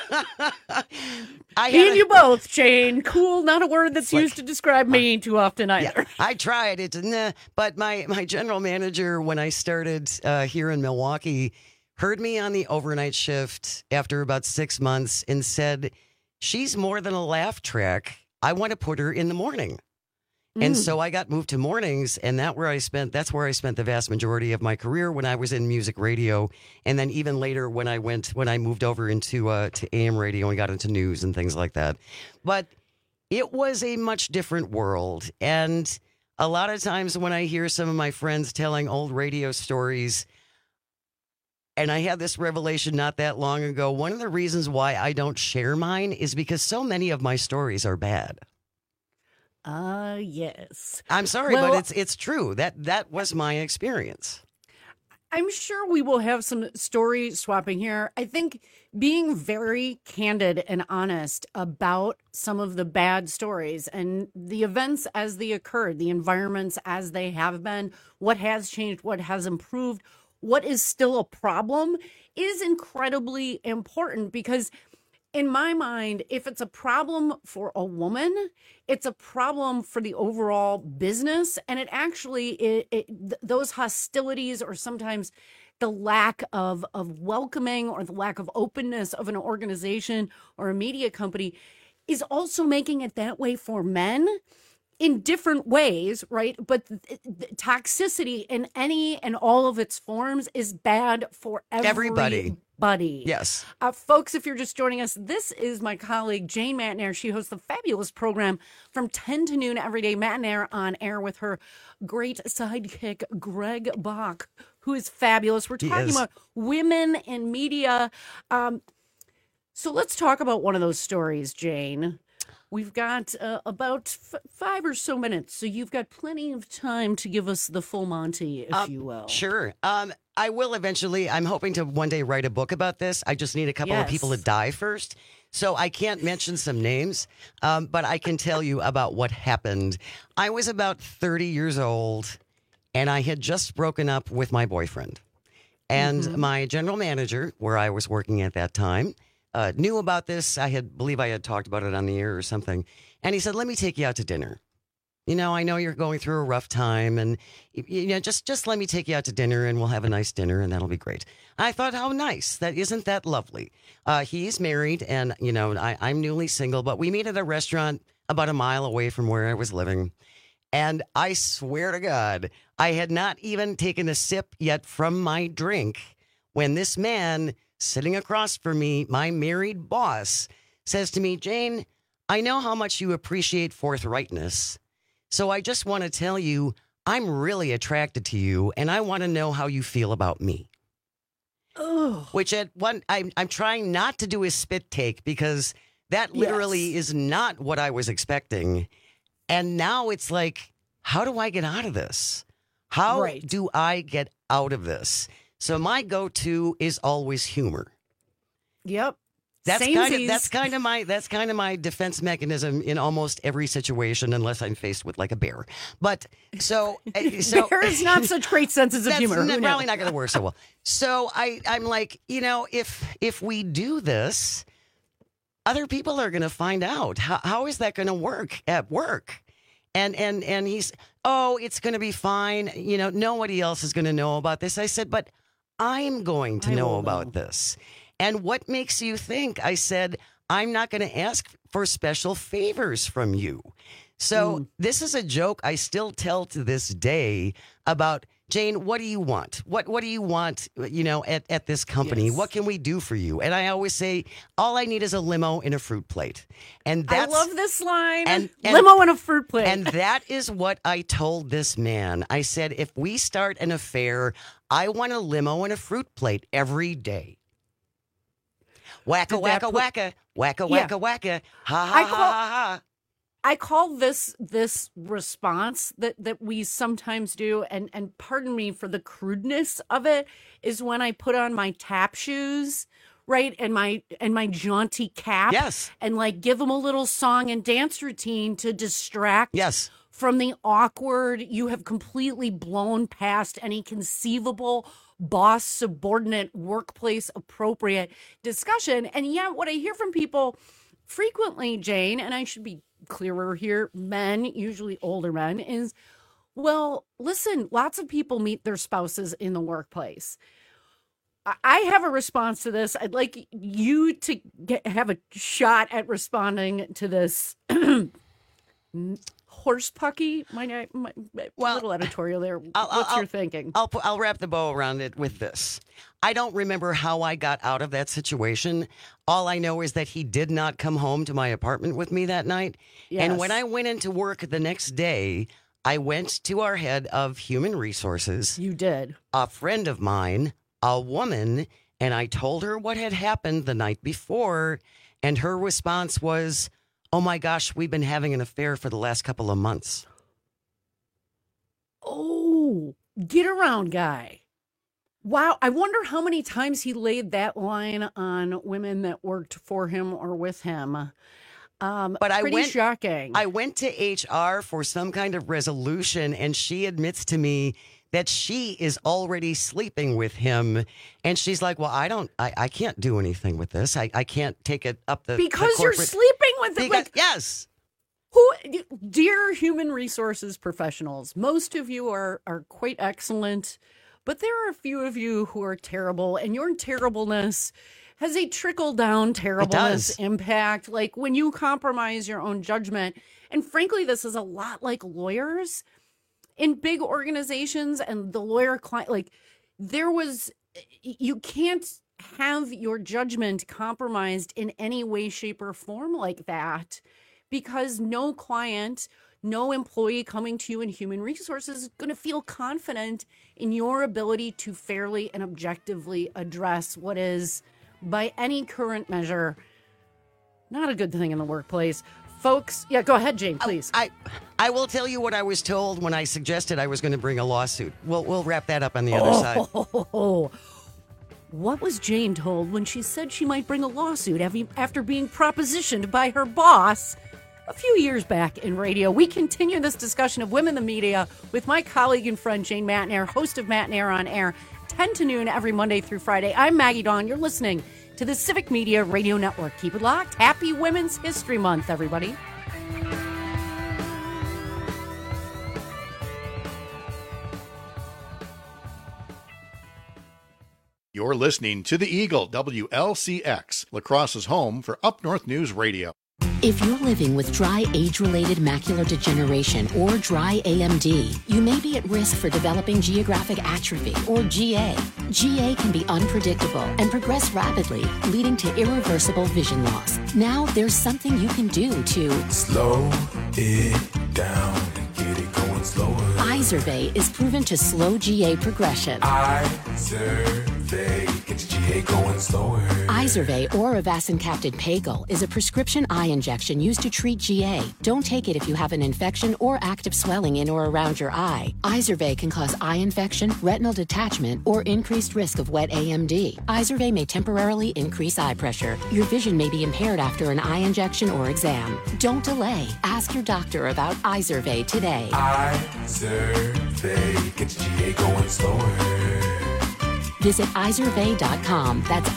you both, Jane. Cool, not a word that's used to describe me too often either. Yeah, I tried it, but my general manager, when I started here in Milwaukee, heard me on the overnight shift after about 6 months and said, she's more than a laugh track. I want to put her in the morning. And so I got moved to mornings, and that's where I spent the vast majority of my career when I was in music radio. And then even later when I moved over into to AM radio and got into news and things like that. But it was a much different world. And a lot of times when I hear some of my friends telling old radio stories, and I had this revelation not that long ago, one of the reasons why I don't share mine is because so many of my stories are bad. Yes. I'm sorry, but it's true. That was my experience. I'm sure we will have some story swapping here. I think being very candid and honest about some of the bad stories and the events as they occurred, the environments as they have been, what has changed, what has improved, what is still a problem is incredibly important because in my mind, if it's a problem for a woman, it's a problem for the overall business. And it actually, those hostilities or sometimes the lack of welcoming or the lack of openness of an organization or a media company is also making it that way for men in different ways, right? But toxicity in any and all of its forms is bad for everybody. Yes. Folks, if you're just joining us, this is my colleague, Jane Matenaer. She hosts the fabulous program from 10 to noon every day, Matenaer on air with her great sidekick, Greg Bach, who is fabulous. We're talking about women in media. So let's talk about one of those stories, Jane. We've got about 5 or so minutes, so you've got plenty of time to give us the full Monty, if you will. Sure. I will eventually. I'm hoping to one day write a book about this. I just need a couple of people to die first. So I can't mention some names, but I can tell you about what happened. I was about 30 years old, and I had just broken up with my boyfriend. And my general manager, where I was working at that time, knew about this. I believe I had talked about it on the air or something. And he said, let me take you out to dinner. You know, I know you're going through a rough time and, you know, just let me take you out to dinner and we'll have a nice dinner and that'll be great. I thought, how nice. Isn't that lovely? He's married and, you know, I'm newly single, but we meet at a restaurant about a mile away from where I was living. And I swear to God, I had not even taken a sip yet from my drink when this man sitting across from me, my married boss, says to me, Jane, I know how much you appreciate forthrightness. So I just want to tell you, I'm really attracted to you, and I want to know how you feel about me. Oh. Which at one, I'm trying not to do a spit take because that literally is not what I was expecting. And now it's like, how do I get out of this? How do I get out of this? So my go-to is always humor. Yep. That's kind of my defense mechanism in almost every situation, unless I'm faced with like a bear. But so bears not such great senses of humor. That's probably not going to work so well. So I'm like, if we do this, other people are going to find out. How is that going to work at work? And he's, it's going to be fine. Nobody else is going to know about this. I said, but I'm going to know about this. And what makes you think? I said, I'm not going to ask for special favors from you. So this is a joke I still tell to this day about, Jane, what do you want? What do you want, at this company? Yes. What can we do for you? And I always say, all I need is a limo and a fruit plate. And that's, I love this line. And limo and a fruit plate. And that is what I told this man. I said, if we start an affair, I want a limo and a fruit plate every day. Wacka, wacka, wacka, wacka, wacka, wacka, ha, ha, ha, ha, ha. I call this response that we sometimes do, and pardon me for the crudeness of it, is when I put on my tap shoes, right, and my jaunty cap, and like give them a little song and dance routine to distract from the awkward. You have completely blown past any conceivable boss subordinate workplace appropriate discussion. And yet what I hear from people frequently, Jane, and I should be clearer here, men, usually older men, is, well, listen, lots of people meet their spouses in the workplace. I have a response to this. I'd like you to have a shot at responding to this. Horse pucky, my little editorial there. What's your thinking? I'll wrap the bow around it with this. I don't remember how I got out of that situation. All I know is that he did not come home to my apartment with me that night. Yes. And when I went into work the next day, I went to our head of human resources. You did. A friend of mine, a woman, and I told her what had happened the night before, and her response was, oh my gosh, we've been having an affair for the last couple of months. Oh, get around guy. Wow. I wonder how many times he laid that line on women that worked for him or with him. But shocking. I went to HR for some kind of resolution, and she admits to me that she is already sleeping with him. And she's like, well, I can't do anything with this. I can't take it up because you're sleeping with him. Yes. Dear human resources professionals, most of you are quite excellent, but there are a few of you who are terrible, and your terribleness has a trickle-down terribleness impact. Like when you compromise your own judgment, and frankly, this is a lot like lawyers in big organizations and the lawyer client, like you can't have your judgment compromised in any way, shape, or form like that, because no client, no employee coming to you in human resources is going to feel confident in your ability to fairly and objectively address what is, by any current measure, not a good thing in the workplace. Folks, go ahead, Jane, please. I will tell you what I was told when I suggested I was going to bring a lawsuit. We'll wrap that up on the other side. What was Jane told when she said she might bring a lawsuit after being propositioned by her boss a few years back in radio? We continue this discussion of women in the media with my colleague and friend Jane Matenaer, host of Matenaer on Air, 10 to noon every Monday through Friday. I'm Maggie Dawn. You're listening to the Civic Media Radio Network. Keep it locked. Happy Women's History Month, everybody. You're listening to The Eagle, WLCX, La Crosse's home for Up North News Radio. If you're living with dry age-related macular degeneration or dry AMD, you may be at risk for developing geographic atrophy or GA. GA can be unpredictable and progress rapidly, leading to irreversible vision loss. Now there's something you can do to slow it down and get it going slower. Izervay is proven to slow GA progression. Izervay gets GA going slower. Izervay or avacincaptad pagel is a prescription eye injection used to treat GA. Don't take it if you have an infection or active swelling in or around your eye. Izervay can cause eye infection, retinal detachment, or increased risk of wet AMD. Izervay may temporarily increase eye pressure. Your vision may be impaired after an eye injection or exam. Don't delay. Ask your doctor about Izervay today. Izervay gets GA going slower. Visit Izervay.com. That's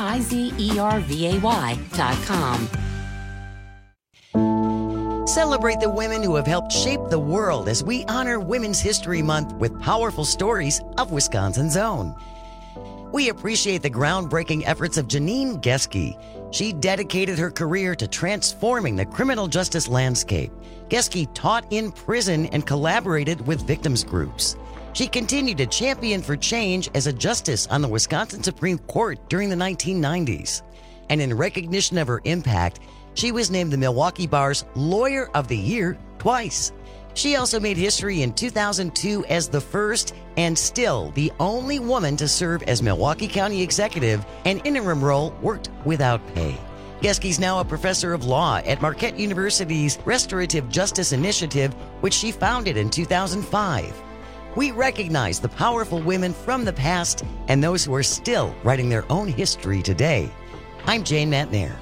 IZERVAY.com. Celebrate the women who have helped shape the world as we honor Women's History Month with powerful stories of Wisconsin's own. We appreciate the groundbreaking efforts of Janine Geske. She dedicated her career to transforming the criminal justice landscape. Geske taught in prison and collaborated with victims groups. She continued to champion for change as a justice on the Wisconsin Supreme Court during the 1990s. And in recognition of her impact, she was named the Milwaukee Bar's Lawyer of the Year twice. She also made history in 2002 as the first and still the only woman to serve as Milwaukee County Executive, an interim role worked without pay. Geske's now a professor of law at Marquette University's Restorative Justice Initiative, which she founded in 2005. We recognize the powerful women from the past and those who are still writing their own history today. I'm Jane Matnair.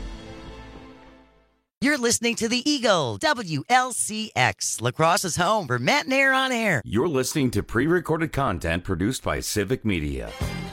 You're listening to the Eagle, WLCX, La Crosse's home for Matnair on Air. You're listening to pre-recorded content produced by Civic Media.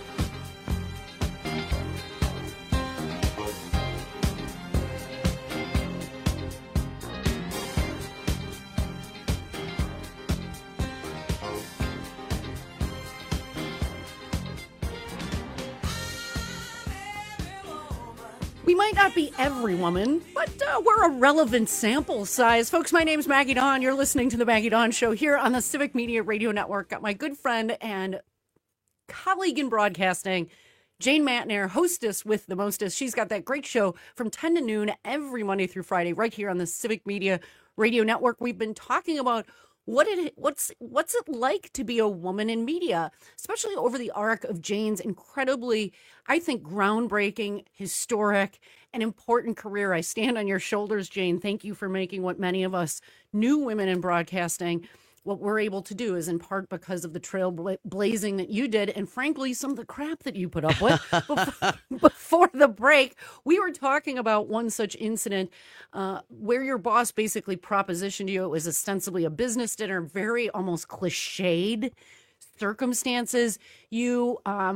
We might not be every woman, but we're a relevant sample size. Folks, my name's Maggie Dawn. You're listening to the Maggie Dawn Show here on the Civic Media Radio Network. Got my good friend and colleague in broadcasting, Jane Matnair, hostess with the mostest. She's got that great show from 10 to noon every Monday through Friday right here on the Civic Media Radio Network. We've been talking about what's it like to be a woman in media, especially over the arc of Jane's incredibly, I think, groundbreaking, historic, and important career. I stand on your shoulders, Jane. Thank you for making what many of us new women in broadcasting, what we're able to do is in part because of the trailblazing that you did and, frankly, some of the crap that you put up with. Before the break, we were talking about one such incident where your boss basically propositioned you. It was ostensibly a business dinner, very almost cliched circumstances. You,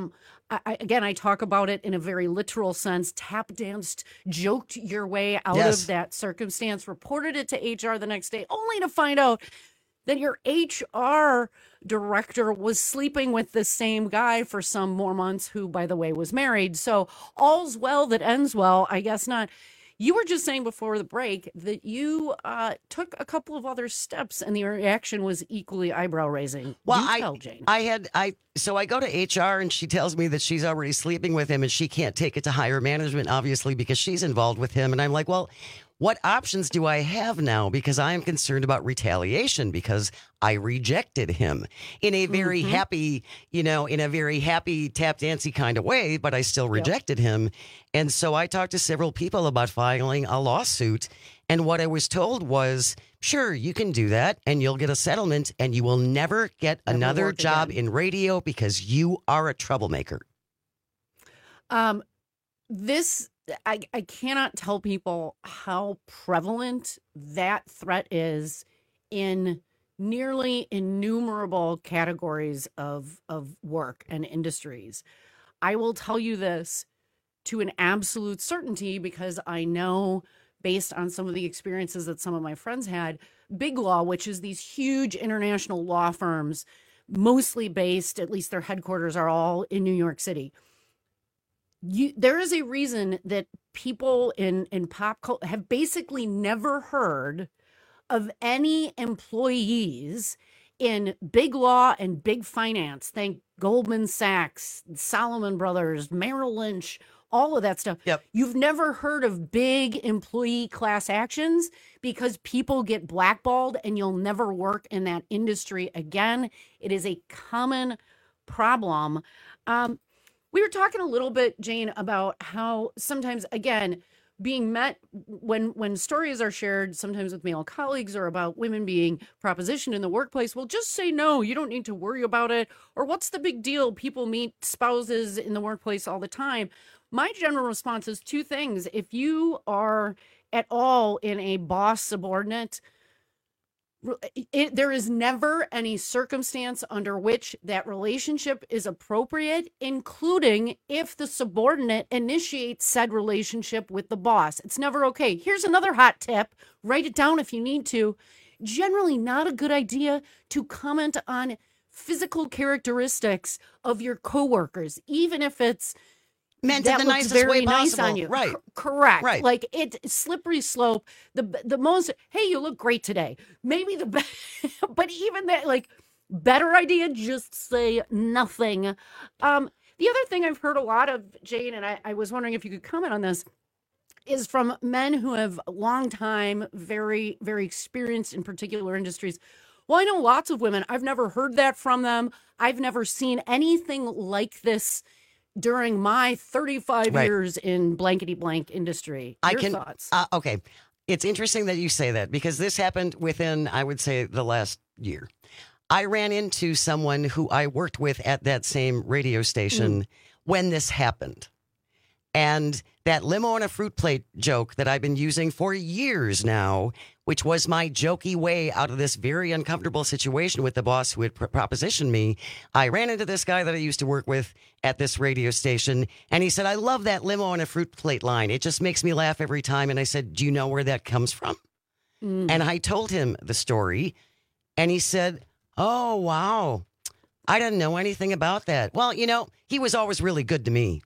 I talk about it in a very literal sense, tap danced, joked your way out of that circumstance, reported it to HR the next day, only to find out that your HR director was sleeping with the same guy for some more months, who, by the way, was married. So all's well that ends well. I guess not. You were just saying before the break that you took a couple of other steps and the reaction was equally eyebrow raising. Well, Jane. So I go to HR and she tells me that she's already sleeping with him and she can't take it to higher management, obviously, because she's involved with him. And I'm like, well, what options do I have now? Because I am concerned about retaliation because I rejected him in a very happy, in a very happy tap dancey kind of way, but I still rejected him. And so I talked to several people about filing a lawsuit. And what I was told was, sure, you can do that and you'll get a settlement and you will never get another job in radio because you are a troublemaker. I cannot tell people how prevalent that threat is in nearly innumerable categories of work and industries. I will tell you this to an absolute certainty because I know, based on some of the experiences that some of my friends had, Big Law, which is these huge international law firms, mostly based, at least their headquarters are all in New York City. there is a reason that people in pop culture have basically never heard of any employees in big law and big finance. Think Goldman Sachs, Salomon Brothers, Merrill Lynch, all of that stuff. Yep. You've never heard of big employee class actions because people get blackballed and you'll never work in that industry again. It is a common problem. We were talking a little bit, Jane, about how sometimes, again, being met when stories are shared, sometimes with male colleagues, or about women being propositioned in the workplace, well, just say no, you don't need to worry about it. Or what's the big deal? People meet spouses in the workplace all the time. My general response is two things. If you are at all in a boss subordinate, there is never any circumstance under which that relationship is appropriate, including if the subordinate initiates said relationship with the boss. It's never okay. Here's another hot tip. Write it down if you need to. Generally not a good idea to comment on physical characteristics of your coworkers, even if it's meant in the nicest way possible. Nice on you. Right. Correct. Right. Like slippery slope. The most, hey, you look great today. Maybe but even that, like, better idea, just say nothing. The other thing I've heard a lot of, Jane, and I was wondering if you could comment on this, is from men who have long time, very, very experienced in particular industries. Well, I know lots of women. I've never heard that from them. I've never seen anything like this during my 35 years in blankety blank industry. Your thoughts? Okay. It's interesting that you say that because this happened within, I would say, the last year. I ran into someone who I worked with at that same radio station when this happened. And that limo on a fruit plate joke that I've been using for years now, which was my jokey way out of this very uncomfortable situation with the boss who had propositioned me. I ran into this guy that I used to work with at this radio station, and he said, I love that limo on a fruit plate line. It just makes me laugh every time. And I said, do you know where that comes from? And I told him the story, and he said, oh, wow, I didn't know anything about that. Well, you know, he was always really good to me.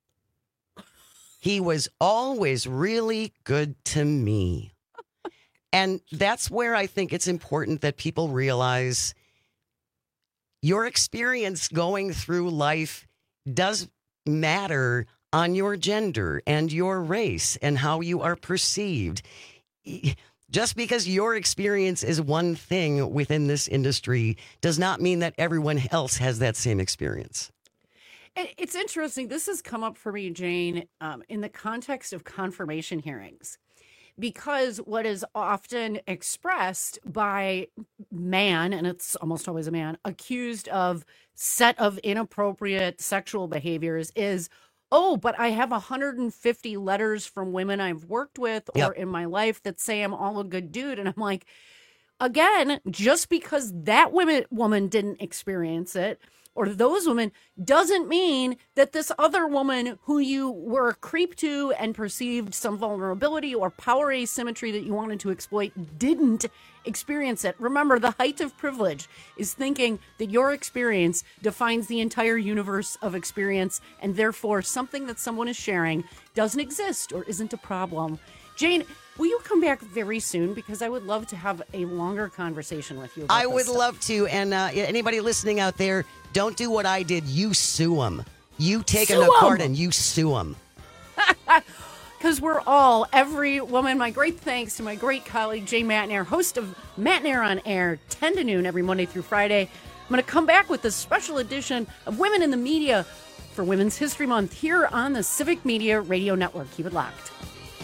He was always really good to me. And that's where I think it's important that people realize your experience going through life does matter on your gender and your race and how you are perceived. Just because your experience is one thing within this industry does not mean that everyone else has that same experience. It's interesting. This has come up for me, Jane, in the context of confirmation hearings, because what is often expressed by man, and it's almost always a man, accused of set of inappropriate sexual behaviors is, oh, but I have 150 letters from women I've worked with or in my life that say I'm all a good dude. And I'm like, again, just because that woman didn't experience it, or those women, doesn't mean that this other woman who you were a creep to and perceived some vulnerability or power asymmetry that you wanted to exploit didn't experience it. Remember, the height of privilege is thinking that your experience defines the entire universe of experience, and therefore something that someone is sharing doesn't exist or isn't a problem. Jane, will you come back very soon? Because I would love to have a longer conversation with you about I this would stuff. love to. And anybody listening out there, don't do what I did. You sue them. You take them to court and you sue them. Because we're all, every woman, my great thanks to my great colleague, Jay Matnair, host of Matnair on Air, 10 to noon every Monday through Friday. I'm going to come back with a special edition of Women in the Media for Women's History Month here on the Civic Media Radio Network. Keep it locked.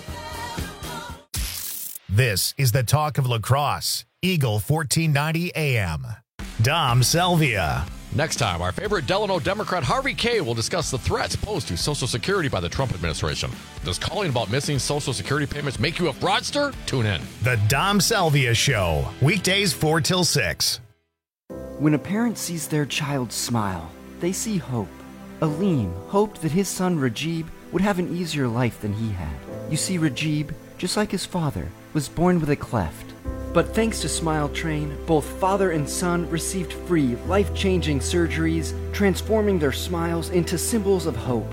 This is the talk of lacrosse. Eagle 1490 AM. Dom Salvia. Next time, our favorite Delano Democrat Harvey Kaye will discuss the threats posed to Social Security by the Trump administration. Does calling about missing Social Security payments make you a fraudster? Tune in. The Dom Salvia Show. Weekdays 4 till 6. When a parent sees their child smile, they see hope. Aleem hoped that his son Rajib would have an easier life than he had. You see, Rajib, just like his father, was born with a cleft. But thanks to Smile Train, both father and son received free, life-changing surgeries, transforming their smiles into symbols of hope.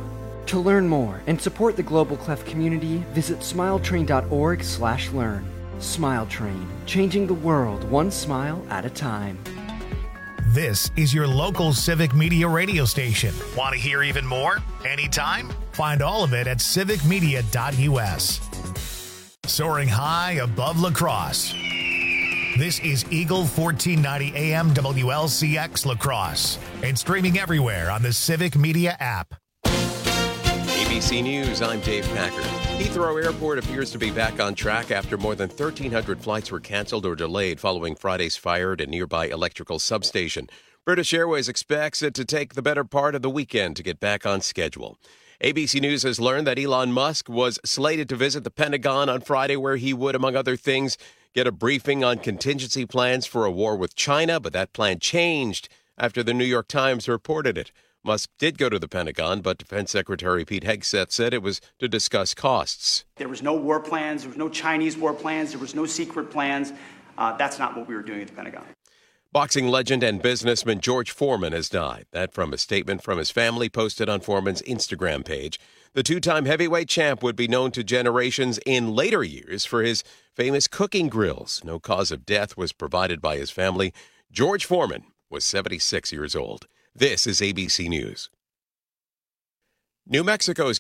To learn more and support the Global Clef community, visit smiletrain.org/learn. Smile Train, changing the world one smile at a time. This is your local Civic Media radio station. Want to hear even more? Anytime? Find all of it at civicmedia.us. Soaring high above La Crosse. This is Eagle 1490 AM WLCX La Crosse and streaming everywhere on the Civic Media app. ABC News, I'm Dave Packard. Heathrow Airport appears to be back on track after more than 1,300 flights were canceled or delayed following Friday's fire at a nearby electrical substation. British Airways expects it to take the better part of the weekend to get back on schedule. ABC News has learned that Elon Musk was slated to visit the Pentagon on Friday, where he would, among other things, get a briefing on contingency plans for a war with China, but that plan changed after the New York Times reported it. Musk did go to the Pentagon, but Defense Secretary Pete Hegseth said it was to discuss costs. There was no war plans. There was no Chinese war plans. There was no secret plans. That's not what we were doing at the Pentagon. Boxing legend and businessman George Foreman has died. That from a statement from his family posted on Foreman's Instagram page. The two-time heavyweight champ would be known to generations in later years for his famous cooking grills. No cause of death was provided by his family. George Foreman was 76 years old. This is ABC News. New Mexico's